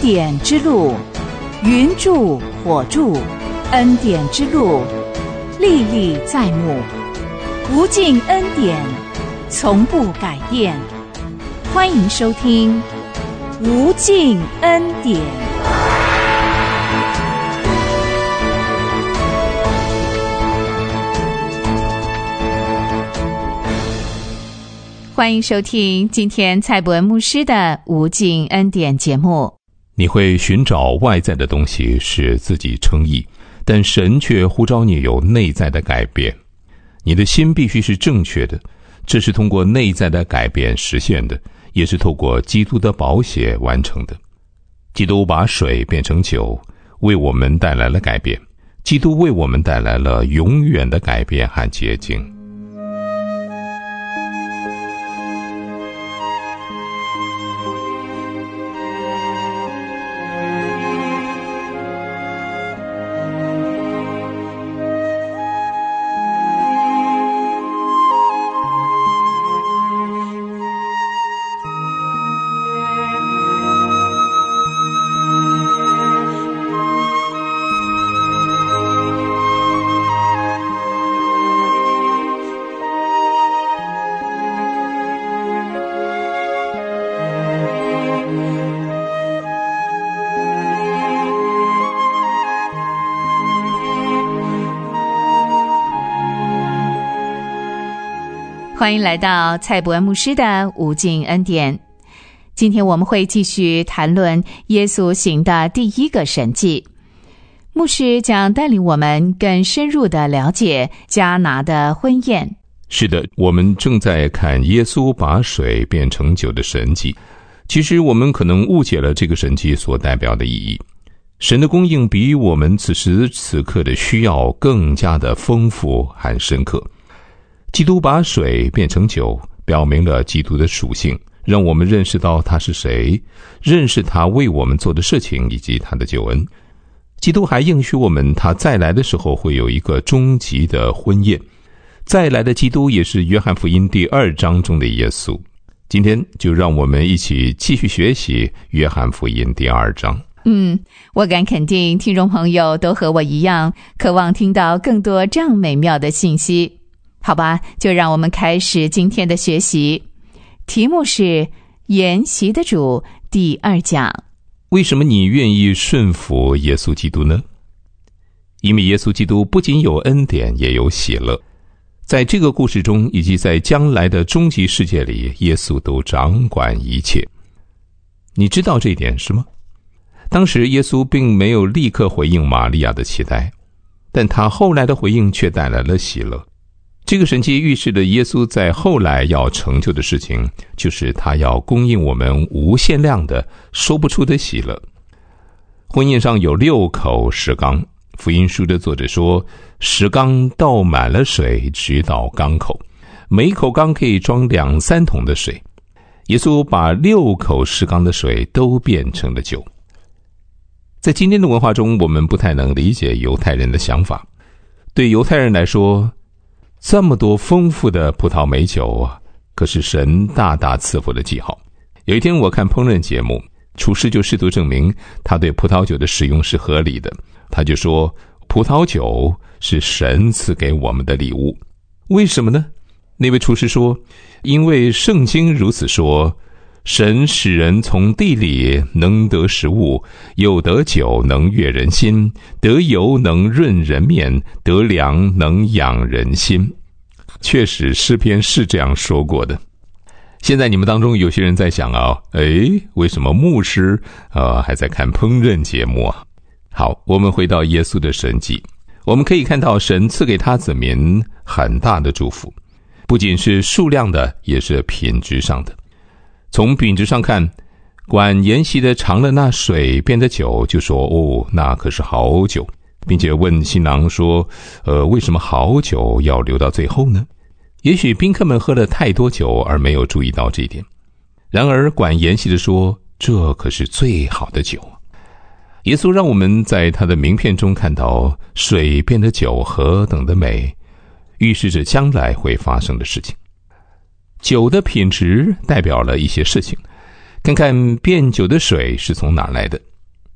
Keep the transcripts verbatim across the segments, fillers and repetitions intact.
典之路，云柱火柱，恩典之路历历在目，无尽恩典从不改变。欢迎收听无尽恩典。欢迎收听今天蔡伯恩牧师的无尽恩典节目。 你会寻找外在的东西使自己称义，但神却呼召你有内在的改变。你的心必须是正确的，这是通过内在的改变实现的，也是透过基督的宝血完成的。基督把水变成酒，为我们带来了改变。基督为我们带来了永远的改变和洁净。 欢迎来到蔡伯恩牧师的无尽恩典。今天我们会继续谈论耶稣行的第一个神迹。牧师将带领我们更深入地了解迦拿的婚宴。 是的，我们正在看耶稣把水变成酒的神迹。其实我们可能误解了这个神迹所代表的意义。神的供应比我们此时此刻的需要更加的丰富和深刻。基督把水变成酒，表明了基督的属性，让我们认识到他是谁，认识他为我们做的事情以及他的救恩。基督还应许我们，他再来的时候会有一个终极的婚宴。再来的基督也是约翰福音第二章中的耶稣。今天就让我们一起继续学习约翰福音第二章。 嗯，我敢肯定听众朋友都和我一样，渴望听到更多这样美妙的信息。好吧，就让我们开始今天的学习。题目是筵席的主第二讲。 为什么你愿意顺服耶稣基督呢？因为耶稣基督不仅有恩典，也有喜乐。在这个故事中，以及在将来的终极世界里，耶稣都掌管一切。你知道这一点是吗？当时耶稣并没有立刻回应玛利亚的期待，但他后来的回应却带来了喜乐。这个神迹预示了耶稣在后来要成就的事情，就是他要供应我们无限量的说不出的喜乐。婚宴上有六口石缸，福音书的作者说，石缸倒满了水，直到缸口，每一口缸可以装两三桶的水。耶稣把六口石缸的水都变成了酒。在今天的文化中，我们不太能理解犹太人的想法。对犹太人来说，这么多丰富的葡萄美酒啊，可是神大大赐福的记号。有一天我看烹饪节目，厨师就试图证明他对葡萄酒的使用是合理的。他就说，葡萄酒是神赐给我们的礼物。为什么呢？那位厨师说，因为圣经如此说，神使人从地里能得食物，又得酒能悦人心，得油能润人面，得粮能养人心。确实诗篇是这样说过的。现在你们当中有些人在想啊，诶，为什么牧师呃还在看烹饪节目啊？好，我们回到耶稣的神迹。我们可以看到神赐给他子民很大的祝福，不仅是数量的，也是品质上的。从品质上看，管筵席的尝了那水变的酒，就说，哦，那可是好酒，并且问新郎说，呃，为什么好酒要留到最后呢？也许宾客们喝了太多酒而没有注意到这一点。然而管筵席的说，这可是最好的酒。耶稣让我们在他的名片中看到水变的酒何等的美，预示着将来会发生的事情。酒的品质代表了一些事情，看看变酒的水是从哪儿来的。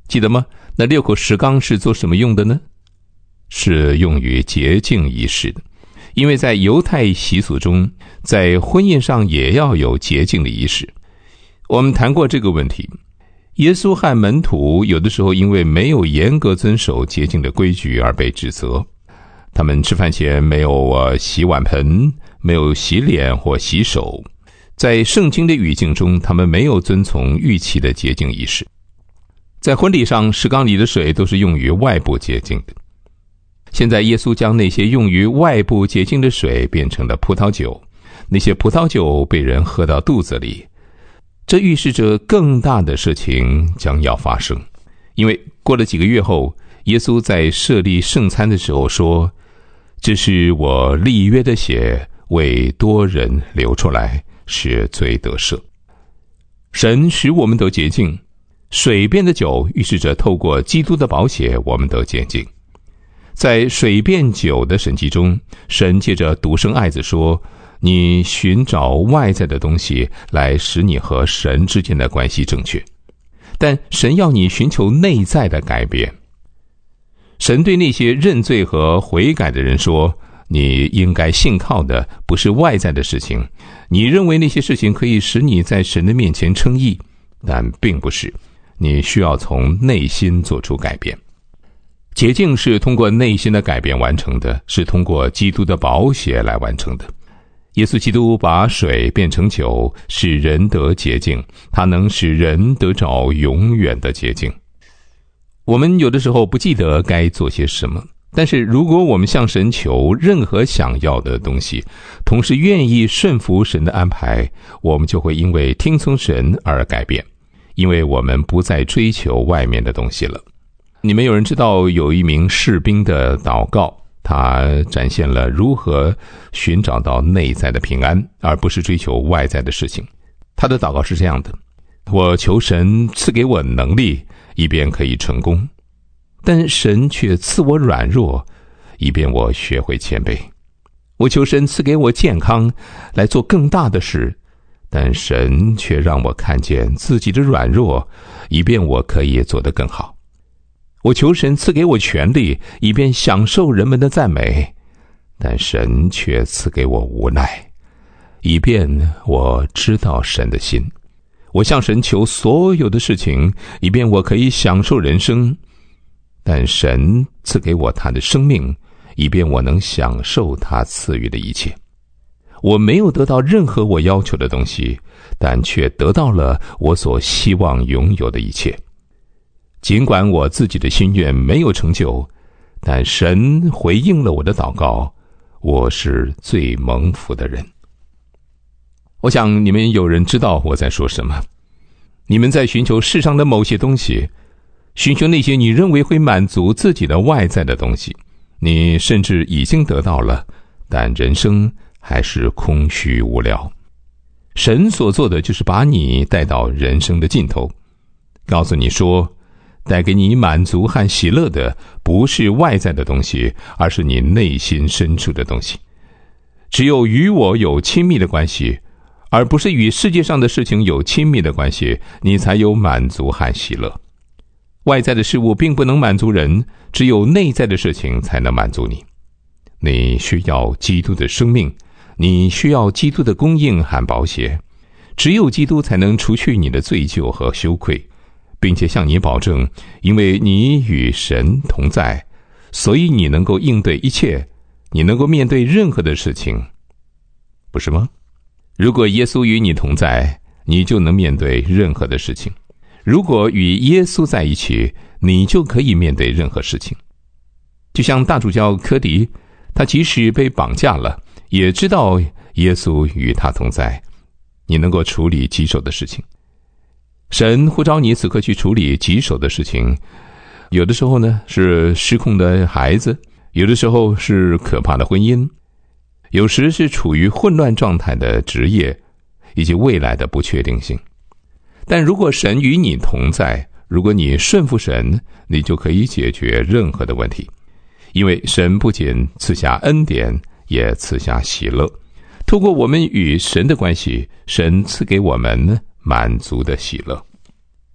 记得吗？那六口石缸是做什么用的呢？是用于洁净仪式的。因为在犹太习俗中，在婚宴上也要有洁净的仪式。我们谈过这个问题，耶稣和门徒有的时候因为没有严格遵守洁净的规矩而被指责。他们吃饭前没有、呃、洗碗盆，没有洗脸或洗手。在圣经的语境中，他们没有遵从预期的洁净仪式。在婚礼上，石缸里的水都是用于外部洁净的。现在耶稣将那些用于外部洁净的水变成了葡萄酒，那些葡萄酒被人喝到肚子里。这预示着更大的事情将要发生。因为过了几个月后，耶稣在设立圣餐的时候说，这是我立约的血，为多人流出来，使罪得赦。神使我们得洁净，水变的酒预示着透过基督的宝血我们得洁净。在水变酒的神迹中，神借着独生爱子说，你寻找外在的东西来使你和神之间的关系正确，但神要你寻求内在的改变。神对那些认罪和悔改的人说，你应该信靠的不是外在的事情，你认为那些事情可以使你在神的面前称义，但并不是，你需要从内心做出改变。洁净是通过内心的改变完成的，是通过基督的宝血来完成的。耶稣基督把水变成酒，使人得洁净，他能使人得着永远的洁净。我们有的时候不记得该做些什么，但是如果我们向神求任何想要的东西，同时愿意顺服神的安排，我们就会因为听从神而改变，因为我们不再追求外面的东西了。你们有人知道有一名士兵的祷告，他展现了如何寻找到内在的平安，而不是追求外在的事情。他的祷告是这样的，我求神赐给我能力，以便可以成功，但神却赐我软弱，以便我学会谦卑。我求神赐给我健康，来做更大的事，但神却让我看见自己的软弱，以便我可以做得更好。我求神赐给我权力，以便享受人们的赞美，但神却赐给我无奈，以便我知道神的心。我向神求所有的事情，以便我可以享受人生，但神赐给我他的生命，以便我能享受他赐予的一切。我没有得到任何我要求的东西，但却得到了我所希望拥有的一切。尽管我自己的心愿没有成就，但神回应了我的祷告，我是最蒙福的人。我想你们有人知道我在说什么。你们在寻求世上的某些东西，寻求那些你认为会满足自己的外在的东西，你甚至已经得到了，但人生还是空虚无聊。神所做的就是把你带到人生的尽头，告诉你说，带给你满足和喜乐的不是外在的东西，而是你内心深处的东西。只有与我有亲密的关系，而不是与世界上的事情有亲密的关系，你才有满足和喜乐。外在的事物并不能满足人，只有内在的事情才能满足你。你需要基督的生命，你需要基督的供应和宝血，只有基督才能除去你的罪疚和羞愧，并且向你保证，因为你与神同在，所以你能够应对一切，你能够面对任何的事情，不是吗？如果耶稣与你同在，你就能面对任何的事情。如果与耶稣在一起，你就可以面对任何事情。就像大主教柯迪，他即使被绑架了，也知道耶稣与他同在，你能够处理棘手的事情。神呼召你此刻去处理棘手的事情，有的时候呢是失控的孩子，有的时候是可怕的婚姻，有时是处于混乱状态的职业，以及未来的不确定性。但如果神与你同在，如果你顺服神，你就可以解决任何的问题。因为神不仅赐下恩典，也赐下喜乐。透过我们与神的关系，神赐给我们满足的喜乐。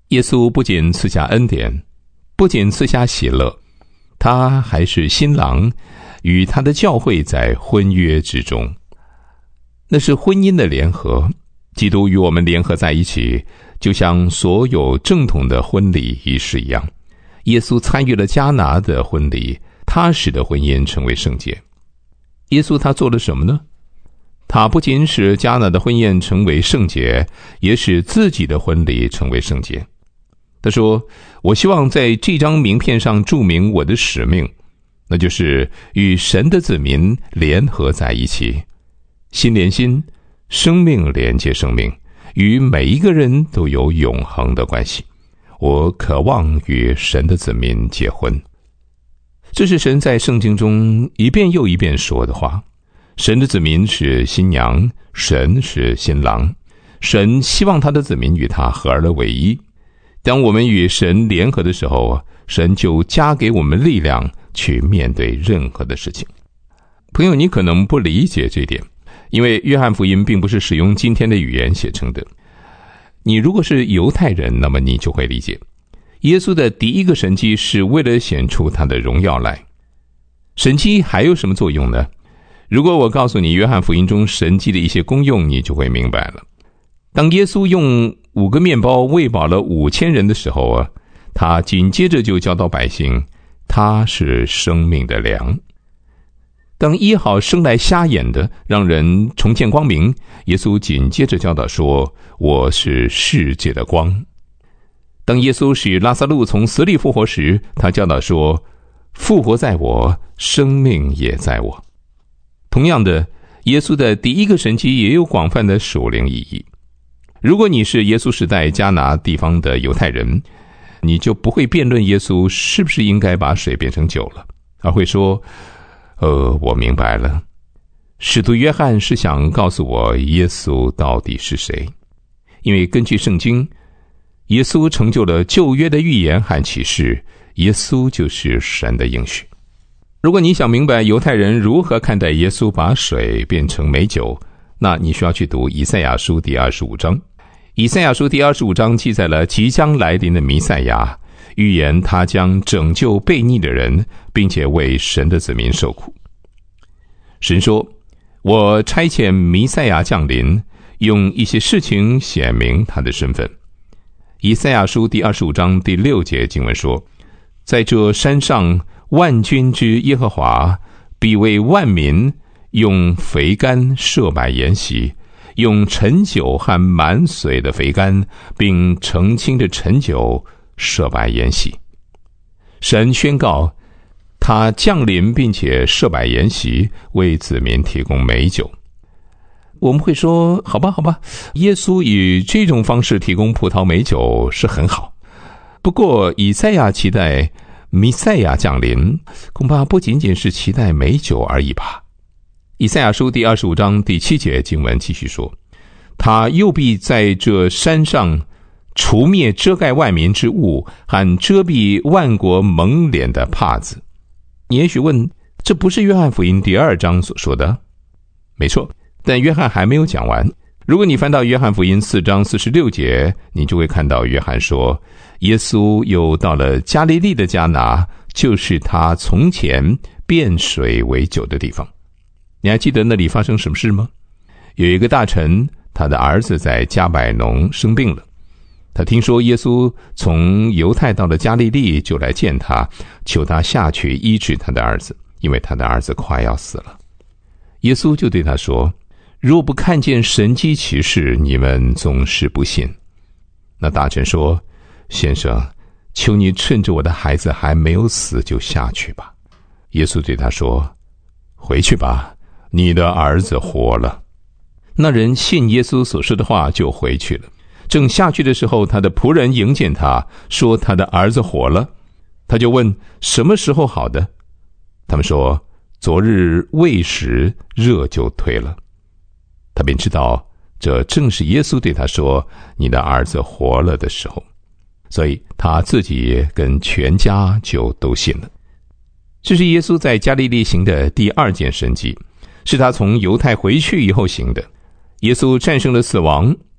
耶稣不仅赐下恩典，不仅赐下喜乐，他还是新郎，与他的教会在婚约之中。那是婚姻的联合，基督与我们联合在一起，就像所有正统的婚礼仪式一样。耶稣参与了迦拿的婚礼，他使得婚姻成为圣洁。耶稣他做了什么呢？他不仅使迦拿的婚宴成为圣洁，也使自己的婚礼成为圣洁。他说，我希望在这张名片上注明我的使命，那就是与神的子民联合在一起，心连心，生命连接生命，与每一个人都有永恒的关系。我渴望与神的子民结婚。这是神在圣经中一遍又一遍说的话。神的子民是新娘，神是新郎，神希望他的子民与他合而为一。当我们与神联合的时候，神就加给我们力量去面对任何的事情。朋友，你可能不理解这点，因为约翰福音并不是使用今天的语言写成的。你如果是犹太人，那么你就会理解，耶稣的第一个神迹是为了显出他的荣耀来。神迹还有什么作用呢？如果我告诉你约翰福音中神迹的一些功用，你就会明白了。当耶稣用五个面包喂饱了五千人的时候啊，他紧接着就教导百姓，他是生命的粮。当医好生来瞎眼的，让人重见光明，耶稣紧接着教导说，我是世界的光。当耶稣使拉撒路从死里复活时，他教导说，复活在我，生命也在我。同样的，耶稣的第一个神迹也有广泛的属灵意义。如果你是耶稣时代迦拿地方的犹太人，你就不会辩论耶稣是不是应该把水变成酒了，而会说，呃，我明白了，使徒约翰是想告诉我耶稣到底是谁。因为根据圣经，耶稣成就了旧约的预言和启示，耶稣就是神的应许。如果你想明白犹太人如何看待耶稣把水变成美酒，那你需要去读以赛亚书第二十五章。以赛亚书第二十五章记载了即将来临的弥赛亚，预言他将拯救悖逆的人，并且为神的子民受苦。神说，我差遣弥赛亚降临，用一些事情显明他的身份。以赛亚书第二十五章第六节经文说，在这山上，万军之耶和华必为万民用肥甘设摆筵席，用陈酒和满髓的肥甘，并澄清的陈酒设摆筵席。神宣告他降临，并且设摆筵席，为子民提供美酒。我们会说，好吧好吧，耶稣以这种方式提供葡萄美酒是很好。不过以赛亚期待弥赛亚降临，恐怕不仅仅是期待美酒而已吧。以赛亚书第二十五章第七节经文继续说，他又必在这山上除灭遮盖万民之物，和遮蔽万国蒙脸的帕子。你也许问，这不是约翰福音第二章所说的？没错，但约翰还没有讲完。如果你翻到约翰福音四章四十六节，你就会看到约翰说，耶稣又到了加利利的迦拿，就是他从前变水为酒的地方。你还记得那里发生什么事吗？有一个大臣，他的儿子在加百农生病了，他听说耶稣从犹太到了加利利，就来见他，求他下去医治他的儿子，因为他的儿子快要死了。耶稣就对他说，若不看见神迹奇事，你们总是不信。那大臣说，先生，求你趁着我的孩子还没有死就下去吧。耶稣对他说，回去吧，你的儿子活了。那人信耶稣所说的话，就回去了。正下去的时候，他的仆人迎见他，说他的儿子活了。他就问，什么时候好的？他们说，昨日未时，热就退了。他便知道这正是耶稣对他说，你的儿子活了的时候。所以他自己跟全家就都信了。这是耶稣在加利利行的第二件神迹，是他从犹太回去以后行的。耶稣战胜了死亡，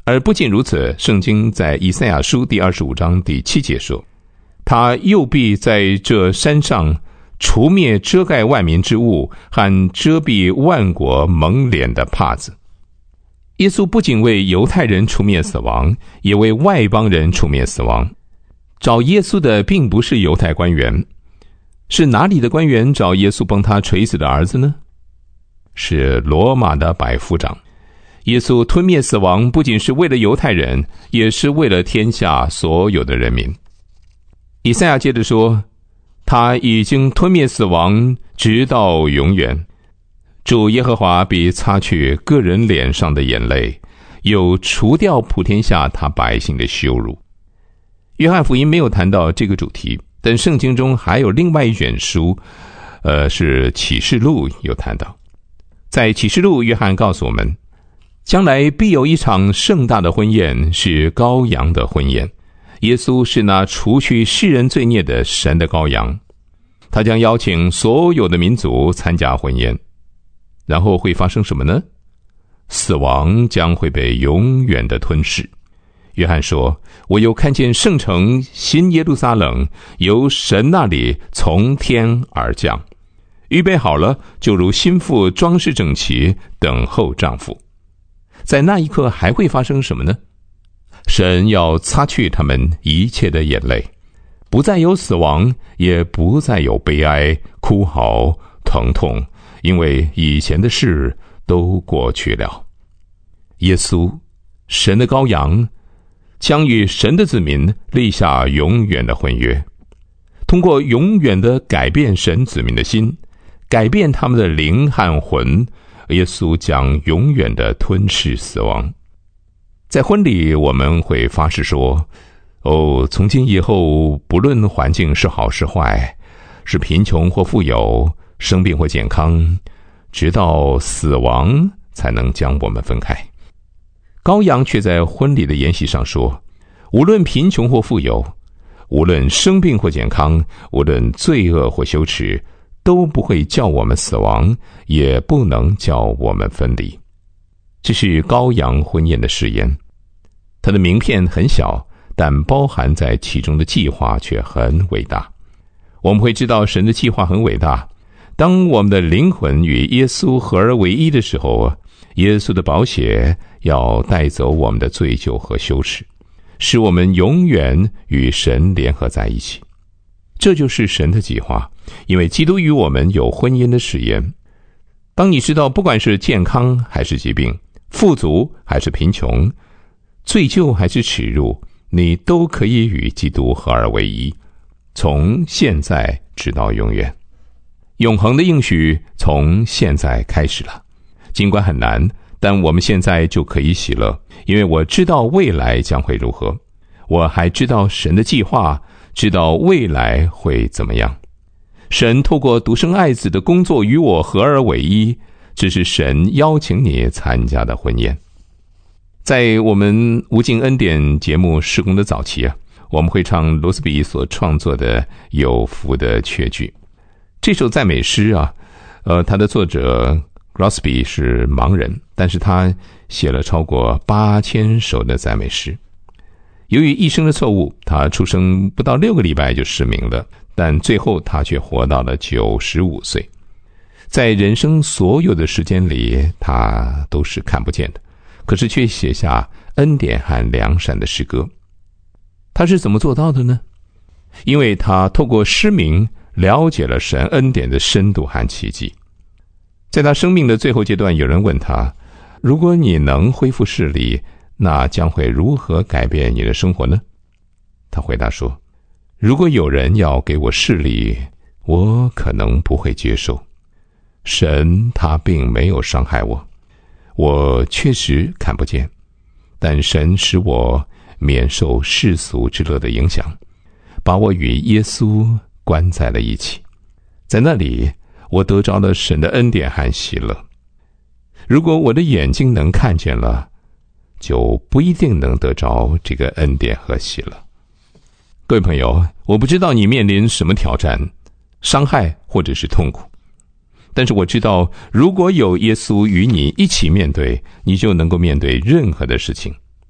而不仅如此，圣经在以赛亚书第二十五章第七节说，他又必在这山上除灭遮盖万民之物和遮蔽万国蒙脸的帕子。耶稣不仅为犹太人除灭死亡，也为外邦人除灭死亡。找耶稣的并不是犹太官员，是哪里的官员找耶稣帮他垂死的儿子呢？是罗马的百夫长。耶稣吞灭死亡不仅是为了犹太人，也是为了天下所有的人民。以赛亚接着说，他已经吞灭死亡直到永远。主耶和华必擦去个人脸上的眼泪，又除掉普天下他百姓的羞辱。约翰福音没有谈到这个主题，但圣经中还有另外一卷书，呃，是启示录有谈到。在启示录，约翰告诉我们，将来必有一场盛大的婚宴，是羔羊的婚宴。耶稣是那除去世人罪孽的神的羔羊，他将邀请所有的民族参加婚宴。然后会发生什么呢？死亡将会被永远的吞噬。约翰说，我又看见圣城新耶路撒冷由神那里从天而降，预备好了，就如新妇装饰整齐，等候丈夫。在那一刻还会发生什么呢？神要擦去他们一切的眼泪，不再有死亡，也不再有悲哀、哭嚎、疼痛，因为以前的事都过去了。耶稣，神的羔羊，将与神的子民立下永远的婚约，通过永远的改变神子民的心，改变他们的灵和魂，耶稣将永远的吞噬死亡。在婚礼，我们会发誓说，哦，从今以后，不论环境是好是坏，是贫穷或富有，生病或健康，直到死亡才能将我们分开。羔羊却在婚礼的筵席上说，无论贫穷或富有，无论生病或健康，无论罪恶或羞耻，都不会叫我们死亡，也不能叫我们分离。这是羔羊婚宴的誓言，它的名片很小，但包含在其中的计划却很伟大。我们会知道神的计划很伟大。当我们的灵魂与耶稣合而为一的时候，耶稣的宝血要带走我们的罪疚和羞耻，使我们永远与神联合在一起。这就是神的计划，因为基督与我们有婚姻的誓言。当你知道不管是健康还是疾病，富足还是贫穷，罪疚还是耻辱，你都可以与基督合而为一，从现在直到永远。永恒的应许从现在开始了，尽管很难，但我们现在就可以喜乐，因为我知道未来将会如何，我还知道神的计划，知道未来会怎么样。神透过独生爱子的工作与我合而为一，这是神邀请你参加的婚宴。在我们无尽恩典节目事工的早期啊，我们会唱罗斯比所创作的有福的雀句。这首赞美诗啊，呃，它的作者 Crosby 是盲人，但是他写了超过八千首的赞美诗。由于一生的错误，他出生不到六个礼拜就失明了，但最后他却活到了九十五岁。在人生所有的时间里，他都是看不见的，可是却写下恩典和良善的诗歌。他是怎么做到的呢？因为他透过失明了解了神恩典的深度和奇迹。在他生命的最后阶段，有人问他，如果你能恢复视力，那将会如何改变你的生活呢？他回答说，如果有人要给我视力，我可能不会接受。神他并没有伤害我，我确实看不见，但神使我免受世俗之乐的影响，把我与耶稣关在了一起。在那里，我得着了神的恩典和喜乐。如果我的眼睛能看见了，就不一定能得着这个恩典和喜乐。各位朋友，我不知道你面临什么挑战、伤害或者是痛苦，但是我知道，如果有耶稣与你一起面对，你就能够面对任何的事情。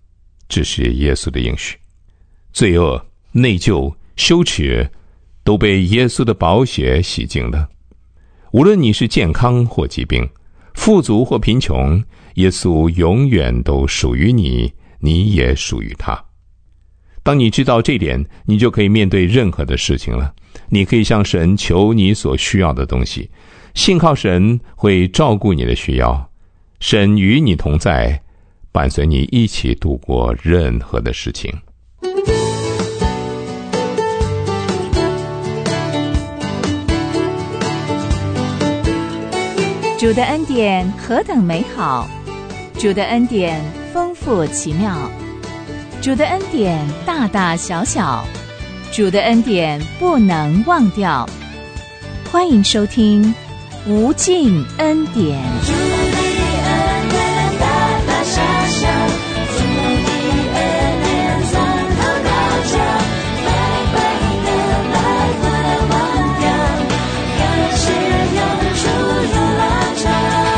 这是耶稣的应许。罪恶、内疚、羞耻都被耶稣的宝血洗净了。无论你是健康或疾病，富足或贫穷，耶稣永远都属于你，你也属于他。当你知道这点，你就可以面对任何的事情了。你可以向神求你所需要的东西，信靠神会照顾你的需要，神与你同在，伴随你一起度过任何的事情。 主的恩典何等美好，主的恩典丰富奇妙，主的恩典大大小小，主的恩典不能忘掉。欢迎收听无尽恩典。主的恩典大大小小，主的恩典从头到脚，白白的来不能忘掉，感谢永驻如浪潮。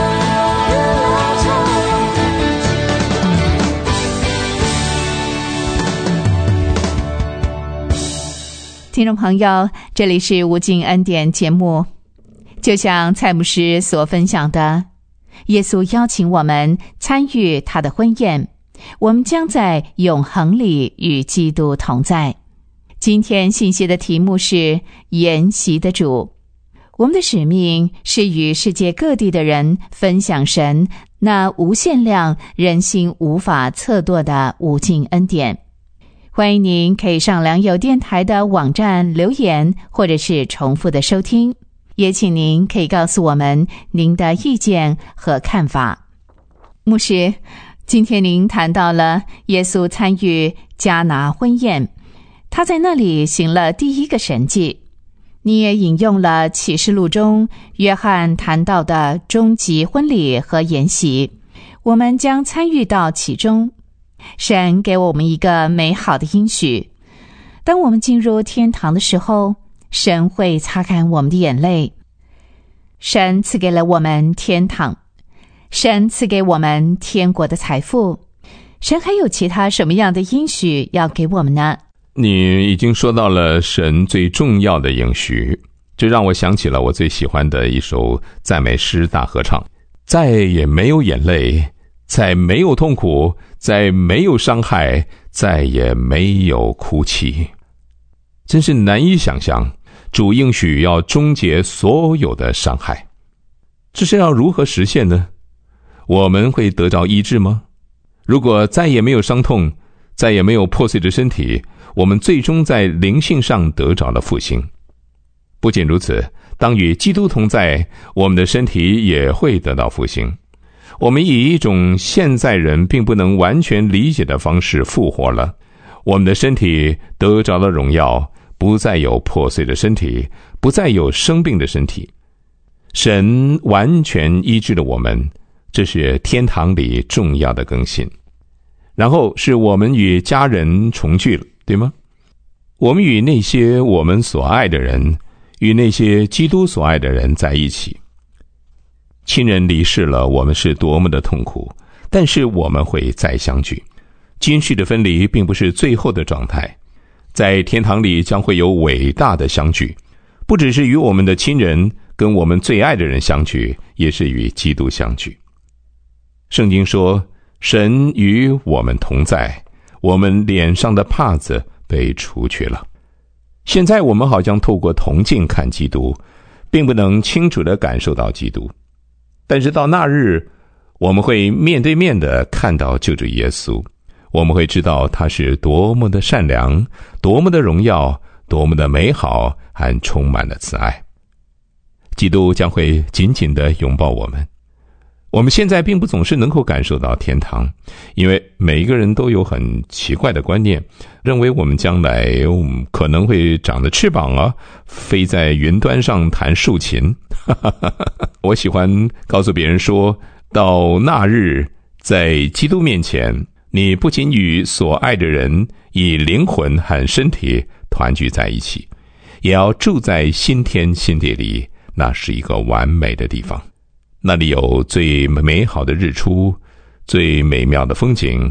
听众朋友，这里是无尽恩典节目。就像蔡牧师所分享的，耶稣邀请我们参与他的婚宴，我们将在永恒里与基督同在。今天信息的题目是筵席的主。我们的使命是与世界各地的人分享神那无限量、人心无法测度的无尽恩典。欢迎您可以上良友电台的网站留言，或者是重复的收听，也请您可以告诉我们您的意见和看法。牧师，今天您谈到了耶稣参与迦拿婚宴，他在那里行了第一个神迹。你也引用了启示录中约翰谈到的终极婚礼和筵席，我们将参与到其中。神给我们一个美好的应许，当我们进入天堂的时候，神会擦干我们的眼泪。神赐给了我们天堂，神赐给我们天国的财富，神还有其他什么样的应许要给我们呢？ 你已经说到了神最重要的应许，这让我想起了我最喜欢的一首赞美诗大合唱。再也没有眼泪，再没有痛苦，再没有伤害，再也没有哭泣。真是难以想象，主应许要终结所有的伤害。这是要如何实现呢？我们会得着医治吗？如果再也没有伤痛，再也没有破碎的身体，我们最终在灵性上得着了复兴。不仅如此，当与基督同在，我们的身体也会得到复兴。我们以一种现在人并不能完全理解的方式复活了，我们的身体得着了荣耀，不再有破碎的身体，不再有生病的身体。神完全医治了我们，这是天堂里重要的更新。然后是我们与家人重聚了，对吗？我们与那些我们所爱的人，与那些基督所爱的人在一起。亲人离世了，我们是多么的痛苦，但是我们会再相聚。今世的分离并不是最后的状态，在天堂里将会有伟大的相聚，不只是与我们的亲人跟我们最爱的人相聚，也是与基督相聚。圣经说，神与我们同在，我们脸上的帕子被除去了。现在我们好像透过铜镜看基督，并不能清楚地感受到基督，但是到那日，我们会面对面地看到救主耶稣，我们会知道他是多么的善良，多么的荣耀，多么的美好，和充满了慈爱。基督将会紧紧地拥抱我们。我们现在并不总是能够感受到天堂，因为每一个人都有很奇怪的观念，认为我们将来、嗯、可能会长着翅膀啊，飞在云端上弹竖琴。我喜欢告诉别人说，到那日，在基督面前，你不仅与所爱的人以灵魂和身体团聚在一起，也要住在新天新地里，那是一个完美的地方。那里有最美好的日出，最美妙的风景，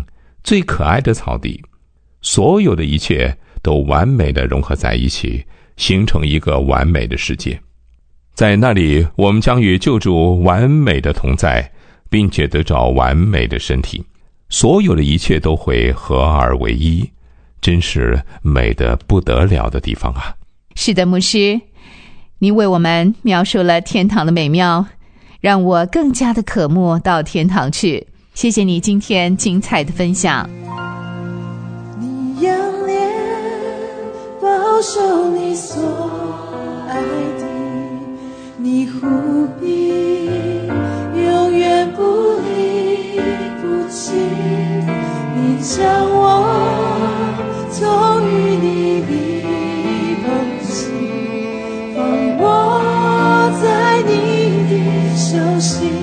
最可爱的草地，所有的一切都完美地融合在一起，形成一个完美的世界。在那里，我们将与救主完美的同在，并且得着完美的身体，所有的一切都会合而为一，真是美得不得了的地方啊！ 是的，牧师，你为我们描述了天堂的美妙，让我更加的渴慕到天堂去。谢谢你今天精彩的分享。 你仰脸保守你所爱的，你护庇永远不离不弃，你将我从淤泥里捧起，放我在你的手心。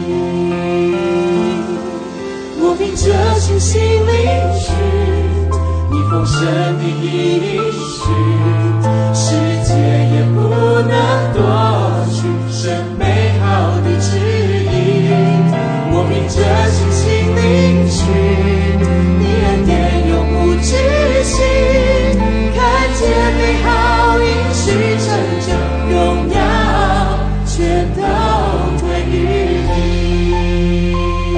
我凭着信心领取你丰盛的应许，世界也不能夺取神美好的旨意。我凭着信心领取你恩典永不止息，看见美好应许成就，荣耀全都归于你。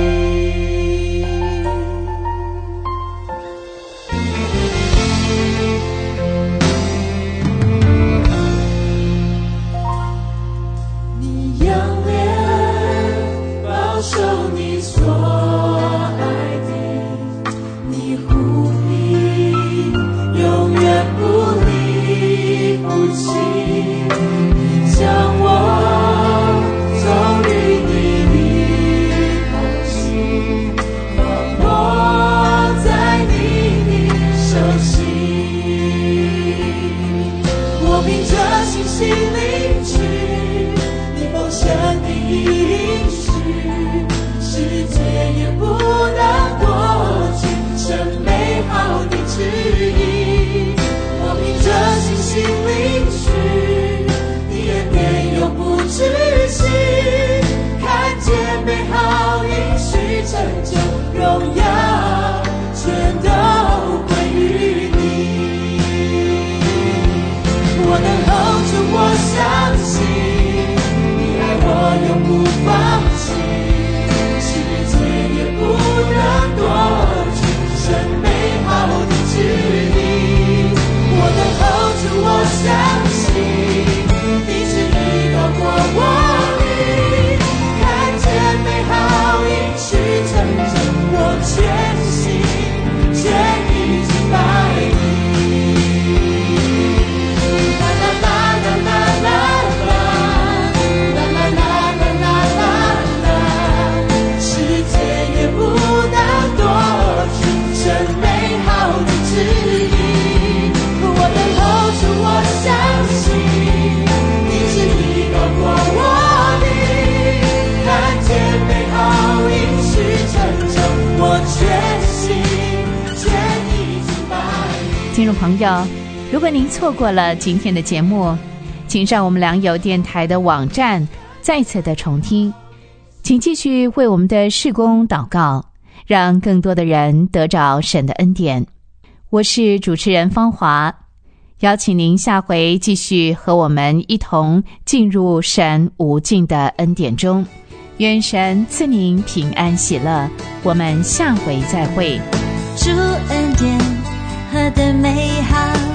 听众朋友，如果您错过了今天的节目，请上我们良友电台的网站再次的重听。请继续为我们的事工祷告，让更多的人得着神的恩典。我是主持人芳华，邀请您下回继续和我们一同进入神无尽的恩典中。愿神赐您平安喜乐，我们下回再会。 主恩典何等美好，